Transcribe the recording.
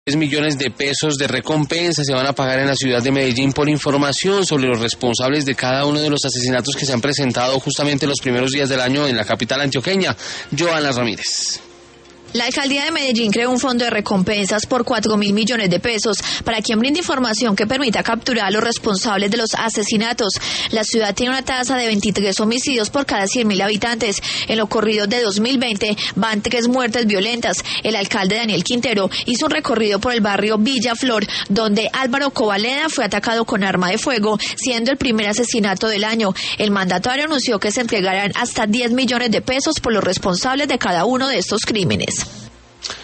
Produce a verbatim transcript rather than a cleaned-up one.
tres millones de pesos de recompensa se van a pagar en la ciudad de Medellín por información sobre los responsables de cada uno de los asesinatos que se han presentado justamente los primeros días del año en la capital antioqueña. Joana Ramírez. La alcaldía de Medellín creó un fondo de recompensas por cuatro mil millones de pesos para quien brinde información que permita capturar a los responsables de los asesinatos. La ciudad tiene una tasa de veintitrés homicidios por cada cien mil habitantes. En lo corrido de dos mil veinte van tres muertes violentas. El alcalde Daniel Quintero hizo un recorrido por el barrio Villa Flor, donde Álvaro Covaleda fue atacado con arma de fuego, siendo el primer asesinato del año. El mandatario anunció que se entregarán hasta diez millones de pesos por los responsables de cada uno de estos crímenes.